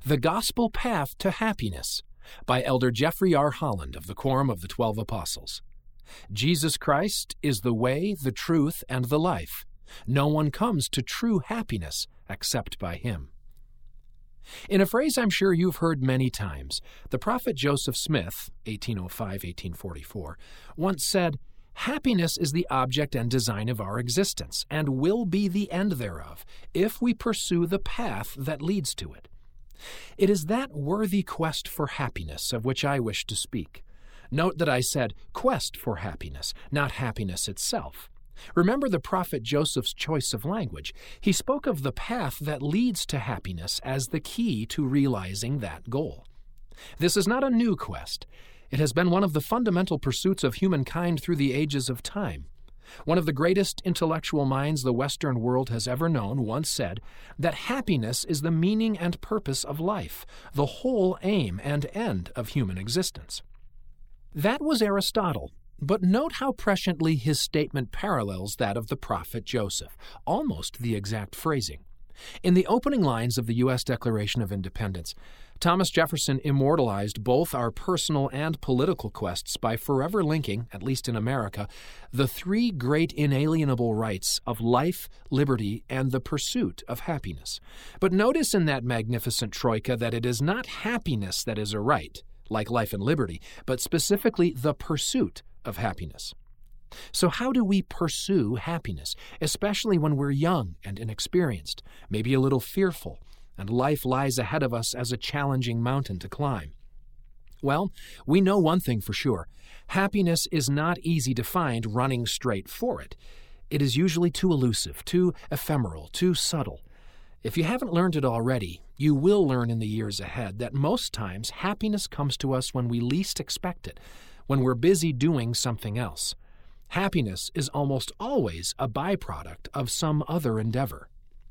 The Gospel Path to Happiness by Elder Jeffrey R. Holland of the Quorum of the 12 Apostles. Jesus Christ is the way, the truth, and the life. No one comes to true happiness except by Him. In a phrase I'm sure you've heard many times, the prophet Joseph Smith, 1805-1844, once said, "Happiness is the object and design of our existence, and will be the end thereof, if we pursue the path that leads to it." It is that worthy quest for happiness of which I wish to speak. Note that I said quest for happiness, not happiness itself. Remember the prophet Joseph's choice of language. He spoke of the path that leads to happiness as the key to realizing that goal. This is not a new quest. It has been one of the fundamental pursuits of humankind through the ages of time. One of the greatest intellectual minds the Western world has ever known once said that happiness is the meaning and purpose of life, the whole aim and end of human existence. That was Aristotle, but note how presciently his statement parallels that of the prophet Joseph, almost the exact phrasing. In the opening lines of the U.S. Declaration of Independence, Thomas Jefferson immortalized both our personal and political quests by forever linking, at least in America, the three great inalienable rights of life, liberty, and the pursuit of happiness. But notice in that magnificent troika that it is not happiness that is a right, like life and liberty, but specifically the pursuit of happiness. So how do we pursue happiness, especially when we're young and inexperienced, maybe a little fearful, and life lies ahead of us as a challenging mountain to climb? Well, we know one thing for sure. Happiness is not easy to find running straight for it. It is usually too elusive, too ephemeral, too subtle. If you haven't learned it already, you will learn in the years ahead that most times happiness comes to us when we least expect it, when we're busy doing something else. Happiness is almost always a byproduct of some other endeavor.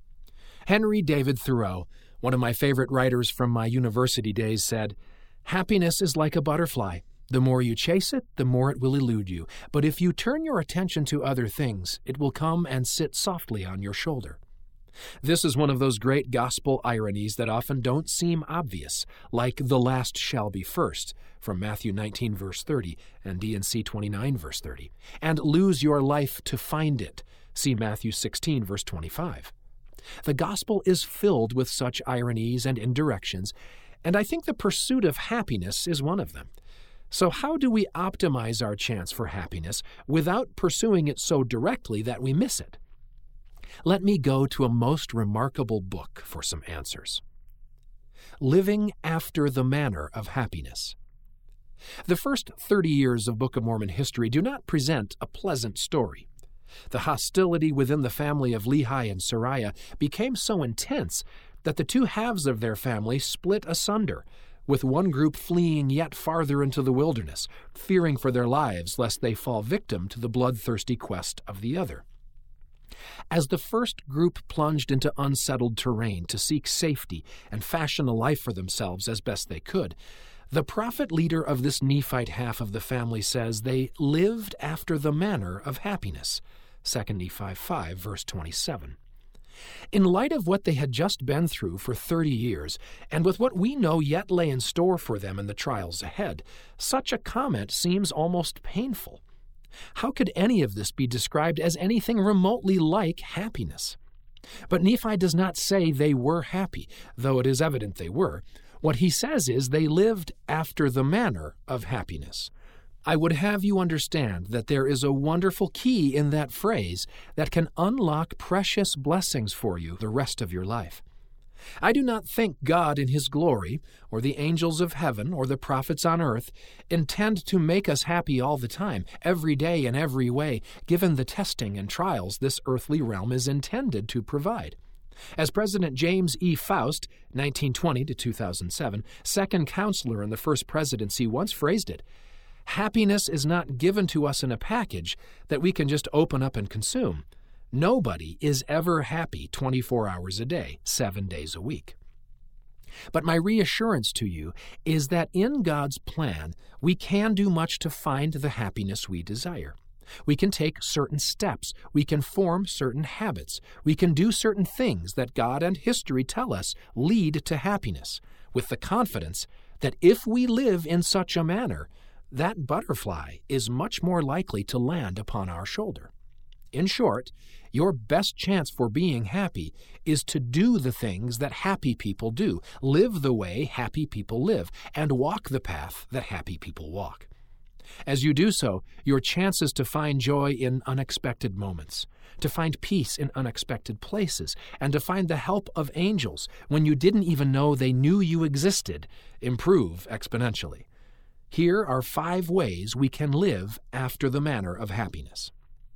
Henry David Thoreau, one of my favorite writers from my university days, said, "Happiness is like a butterfly. The more you chase it, the more it will elude you. But if you turn your attention to other things, it will come and sit softly on your shoulder." This is one of those great gospel ironies that often don't seem obvious, like "the last shall be first," from Matthew 19, verse 30, and D&C 29, verse 30, and "lose your life to find it," see Matthew 16, verse 25. The gospel is filled with such ironies and indirections, and I think the pursuit of happiness is one of them. So how do we optimize our chance for happiness without pursuing it so directly that we miss it? Let me go to a most remarkable book for some answers. Living After the Manner of Happiness. The first 30 years of Book of Mormon history do not present a pleasant story. The hostility within the family of Lehi and Sariah became so intense that the two halves of their family split asunder, with one group fleeing yet farther into the wilderness, fearing for their lives lest they fall victim to the bloodthirsty quest of the other. As the first group plunged into unsettled terrain to seek safety and fashion a life for themselves as best they could, the prophet leader of this Nephite half of the family says they lived after the manner of happiness, 2 Nephi 5, verse 27. In light of what they had just been through for 30 years, and with what we know yet lay in store for them in the trials ahead, such a comment seems almost painful. How could any of this be described as anything remotely like happiness? But Nephi does not say they were happy, though it is evident they were. What he says is they lived after the manner of happiness. I would have you understand that there is a wonderful key in that phrase that can unlock precious blessings for you the rest of your life. I do not think God in His glory, or the angels of heaven, or the prophets on earth, intend to make us happy all the time, every day in every way, given the testing and trials this earthly realm is intended to provide. As President James E. Faust, 1920 to 2007, second counselor in the first presidency, once phrased it, "Happiness is not given to us in a package that we can just open up and consume. Nobody is ever happy 24 hours a day, 7 days a week." But my reassurance to you is that in God's plan, we can do much to find the happiness we desire. We can take certain steps. We can form certain habits. We can do certain things that God and history tell us lead to happiness, with the confidence that if we live in such a manner, that butterfly is much more likely to land upon our shoulder. In short, your best chance for being happy is to do the things that happy people do, live the way happy people live, and walk the path that happy people walk. As you do so, your chances to find joy in unexpected moments, to find peace in unexpected places, and to find the help of angels when you didn't even know they knew you existed improve exponentially. Here are 5 ways we can live after the manner of happiness.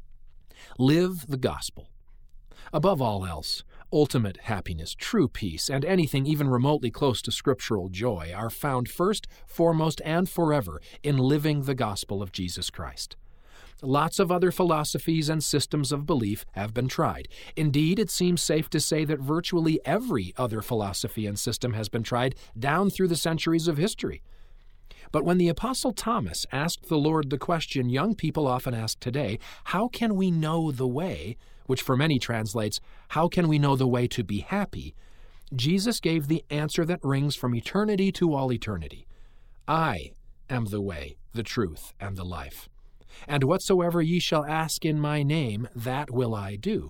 Live the gospel. Above all else, ultimate happiness, true peace, and anything even remotely close to scriptural joy are found first, foremost, and forever in living the gospel of Jesus Christ. Lots of other philosophies and systems of belief have been tried. Indeed, it seems safe to say that virtually every other philosophy and system has been tried down through the centuries of history. But when the Apostle Thomas asked the Lord the question young people often ask today, how can we know the way, which for many translates, how can we know the way to be happy, Jesus gave the answer that rings from eternity to all eternity. I am the way, the truth, and the life. And whatsoever ye shall ask in my name, that will I do.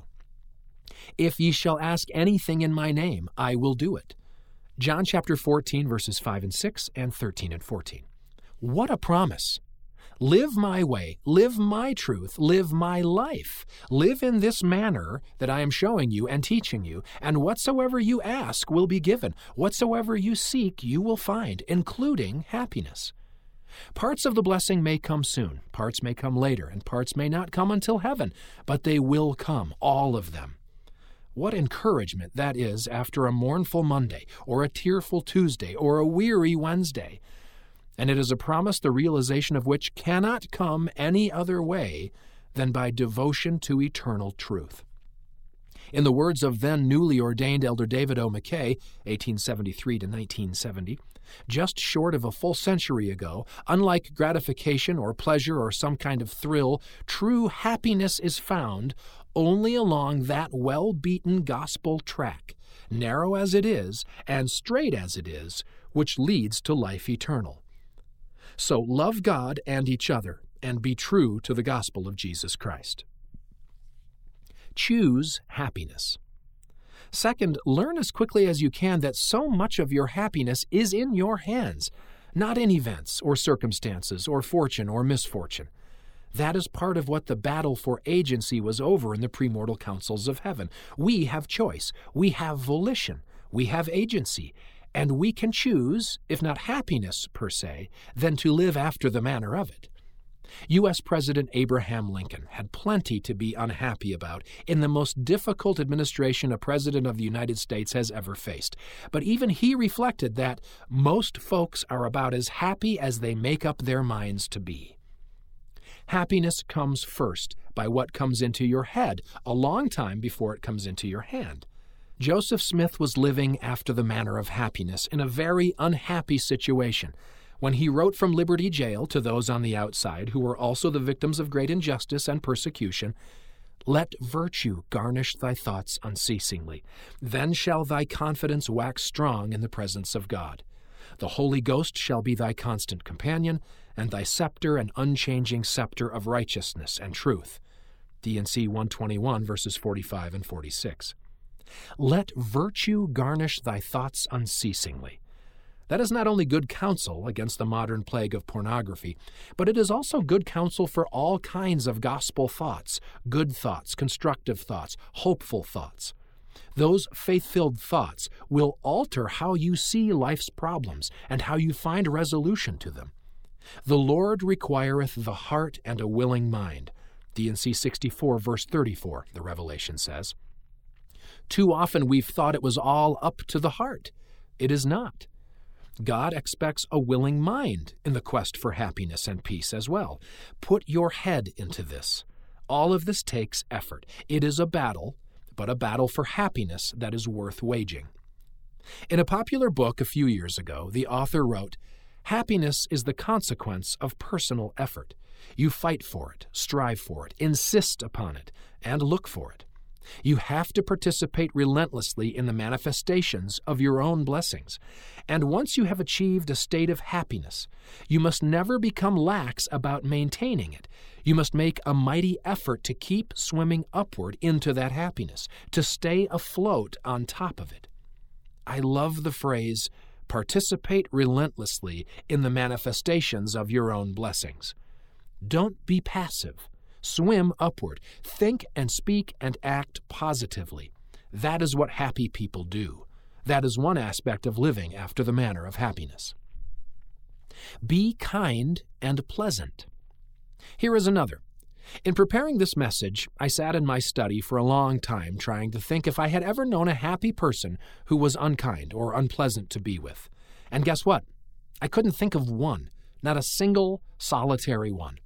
If ye shall ask anything in my name, I will do it. John chapter 14, verses 5 and 6, and 13 and 14. What a promise! Live my way, live my truth, live my life. Live in this manner that I am showing you and teaching you, and whatsoever you ask will be given. Whatsoever you seek, you will find, including happiness. Parts of the blessing may come soon, parts may come later, and parts may not come until heaven, but they will come, all of them. What encouragement that is after a mournful Monday, or a tearful Tuesday, or a weary Wednesday. And it is a promise the realization of which cannot come any other way than by devotion to eternal truth. In the words of then newly ordained Elder David O. McKay, 1873 to 1970, just short of a full century ago, unlike gratification or pleasure or some kind of thrill, true happiness is found only along that well-beaten gospel track, narrow as it is and straight as it is, which leads to life eternal. So love God and each other, and be true to the gospel of Jesus Christ. Choose happiness. Second, learn as quickly as you can that so much of your happiness is in your hands, not in events or circumstances or fortune or misfortune. That is part of what the battle for agency was over in the premortal councils of heaven. We have choice, we have volition, we have agency, and we can choose, if not happiness per se, then to live after the manner of it. U.S. President Abraham Lincoln had plenty to be unhappy about in the most difficult administration a president of the United States has ever faced. But even he reflected that most folks are about as happy as they make up their minds to be. Happiness comes first by what comes into your head, a long time before it comes into your hand. Joseph Smith was living after the manner of happiness in a very unhappy situation when he wrote from Liberty Jail to those on the outside who were also the victims of great injustice and persecution, "Let virtue garnish thy thoughts unceasingly. Then shall thy confidence wax strong in the presence of God. The Holy Ghost shall be thy constant companion, and thy scepter an unchanging scepter of righteousness and truth." D&C 121, verses 45 and 46. Let virtue garnish thy thoughts unceasingly. That is not only good counsel against the modern plague of pornography, but it is also good counsel for all kinds of gospel thoughts, good thoughts, constructive thoughts, hopeful thoughts. Those faith-filled thoughts will alter how you see life's problems and how you find resolution to them. The Lord requireth the heart and a willing mind. D&C 64, verse 34, the Revelation says. Too often we've thought it was all up to the heart. It is not. God expects a willing mind in the quest for happiness and peace as well. Put your head into this. All of this takes effort. It is a battle, but a battle for happiness that is worth waging. In a popular book a few years ago, the author wrote, Happiness is the consequence of personal effort. You fight for it, strive for it, insist upon it, and look for it. You have to participate relentlessly in the manifestations of your own blessings. And once you have achieved a state of happiness, you must never become lax about maintaining it. You must make a mighty effort to keep swimming upward into that happiness, to stay afloat on top of it. I love the phrase, participate relentlessly in the manifestations of your own blessings. Don't be passive. Swim upward. Think and speak and act positively. That is what happy people do. That is one aspect of living after the manner of happiness. Be kind and pleasant. Here is another. In preparing this message, I sat in my study for a long time trying to think if I had ever known a happy person who was unkind or unpleasant to be with. And guess what? I couldn't think of one, not a single solitary one.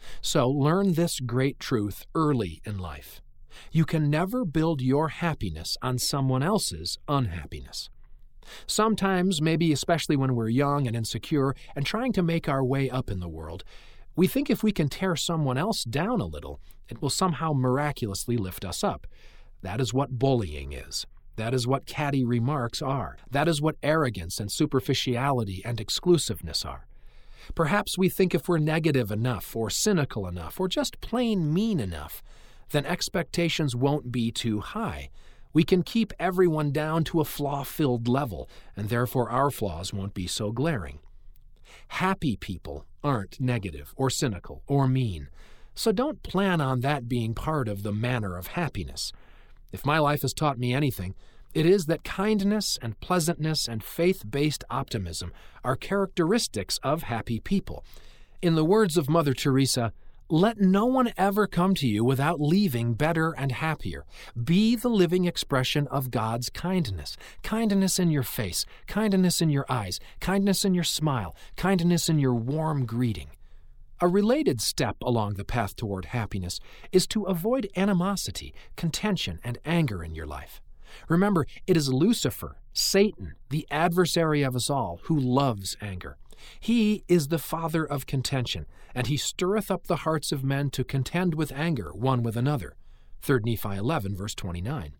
So learn this great truth early in life. You can never build your happiness on someone else's unhappiness. Sometimes, maybe especially when we're young and insecure and trying to make our way up in the world, we think if we can tear someone else down a little, it will somehow miraculously lift us up. That is what bullying is. That is what catty remarks are. That is what arrogance and superficiality and exclusiveness are. Perhaps we think if we're negative enough or cynical enough or just plain mean enough, then expectations won't be too high. We can keep everyone down to a flaw-filled level, and therefore our flaws won't be so glaring. Happy people aren't negative or cynical or mean, so don't plan on that being part of the manner of happiness. If my life has taught me anything, it is that kindness and pleasantness and faith-based optimism are characteristics of happy people. In the words of Mother Teresa, let no one ever come to you without leaving better and happier. Be the living expression of God's kindness. Kindness in your face, kindness in your eyes, kindness in your smile, kindness in your warm greeting. A related step along the path toward happiness is to avoid animosity, contention, and anger in your life. Remember, it is Lucifer, Satan, the adversary of us all, who loves anger. He is the father of contention, and he stirreth up the hearts of men to contend with anger one with another. 3 Nephi 11, verse 29.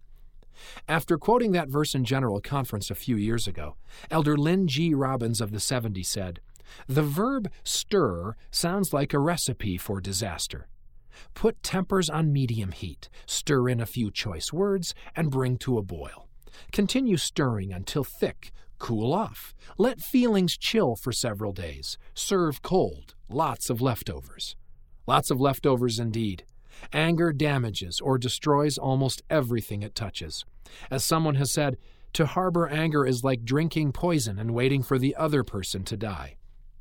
After quoting that verse in General Conference a few years ago, Elder Lynn G. Robbins of the 70s said, "The verb stir sounds like a recipe for disaster. Put tempers on medium heat, stir in a few choice words, and bring to a boil. Continue stirring until thick, cool off. Let feelings chill for several days. Serve cold, lots of leftovers." Lots of leftovers indeed. Anger damages or destroys almost everything it touches. As someone has said, to harbor anger is like drinking poison and waiting for the other person to die.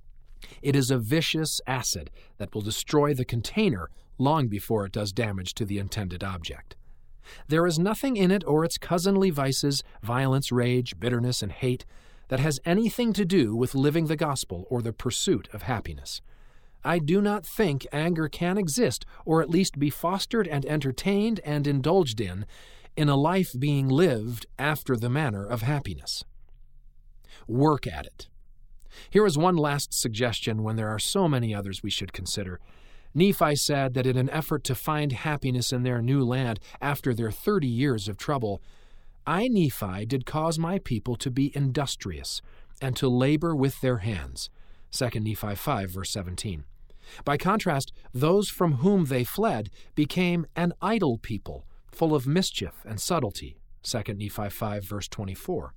It is a vicious acid that will destroy the container long before it does damage to the intended object. There is nothing in it or its cousinly vices, violence, rage, bitterness, and hate, that has anything to do with living the gospel or the pursuit of happiness. I do not think anger can exist, or at least be fostered and entertained and indulged in a life being lived after the manner of happiness. Work at it. Here is one last suggestion when there are so many others we should consider. Nephi said that in an effort to find happiness in their new land after their 30 years of trouble, I, Nephi, did cause my people to be industrious and to labor with their hands. 2 Nephi 5, verse 17. By contrast, those from whom they fled became an idle people, full of mischief and subtlety. 2 Nephi 5, verse 24.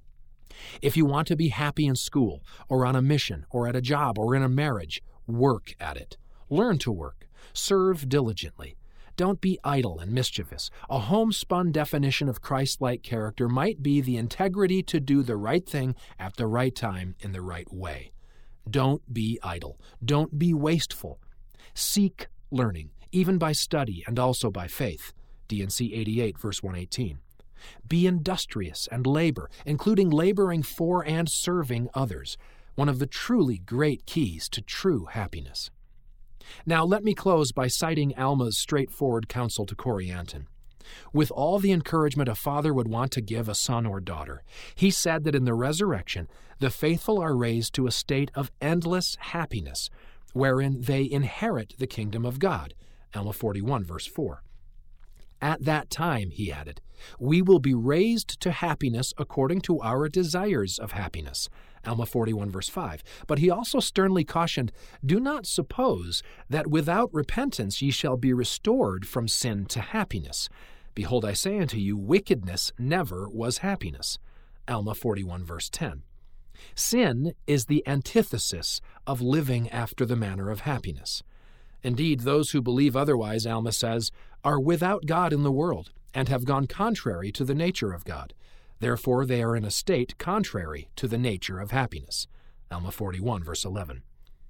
If you want to be happy in school, or on a mission, or at a job, or in a marriage, work at it. Learn to work. Serve diligently. Don't be idle and mischievous. A homespun definition of Christ-like character might be the integrity to do the right thing at the right time in the right way. Don't be idle. Don't be wasteful. Seek learning, even by study and also by faith. D&C 88, verse 118. Be industrious and labor, including laboring for and serving others, one of the truly great keys to true happiness. Now let me close by citing Alma's straightforward counsel to Corianton. With all the encouragement a father would want to give a son or daughter, he said that in the resurrection, the faithful are raised to a state of endless happiness, wherein they inherit the kingdom of God. Alma 41, verse 4. At that time, he added, we will be raised to happiness according to our desires of happiness. Alma 41, verse 5. But he also sternly cautioned, do not suppose that without repentance ye shall be restored from sin to happiness. Behold, I say unto you, wickedness never was happiness. Alma 41, verse 10. Sin is the antithesis of living after the manner of happiness. Indeed, those who believe otherwise, Alma says, are without God in the world and have gone contrary to the nature of God. Therefore, they are in a state contrary to the nature of happiness. Alma 41, verse 11.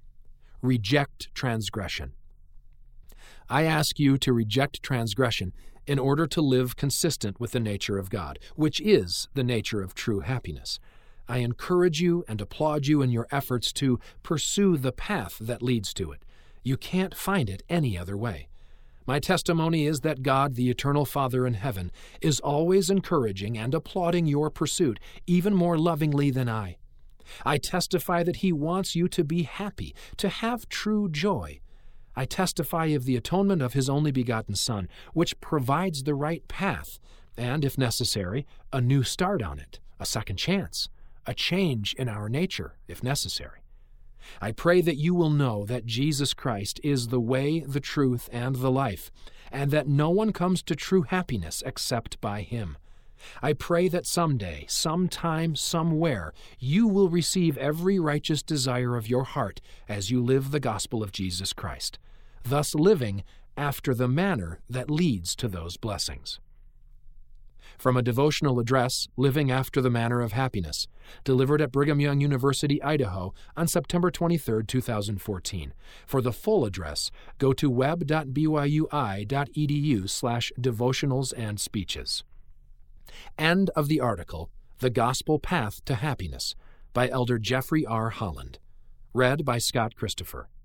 Reject transgression. I ask you to reject transgression in order to live consistent with the nature of God, which is the nature of true happiness. I encourage you and applaud you in your efforts to pursue the path that leads to it. You can't find it any other way. My testimony is that God, the eternal Father in heaven, is always encouraging and applauding your pursuit, even more lovingly than I. I testify that He wants you to be happy, to have true joy. I testify of the atonement of His only begotten Son, which provides the right path, and, if necessary, a new start on it, a second chance, a change in our nature, if necessary. I pray that you will know that Jesus Christ is the way, the truth, and the life, and that no one comes to true happiness except by Him. I pray that someday, sometime, somewhere, you will receive every righteous desire of your heart as you live the gospel of Jesus Christ, thus living after the manner that leads to those blessings. From a devotional address, Living After the Manner of Happiness, delivered at Brigham Young University, Idaho, on September 23, 2014. For the full address, go to web.byui.edu/devotionals and speeches. End of the article, The Gospel Path to Happiness, by Elder Jeffrey R. Holland. Read by Scott Christopher.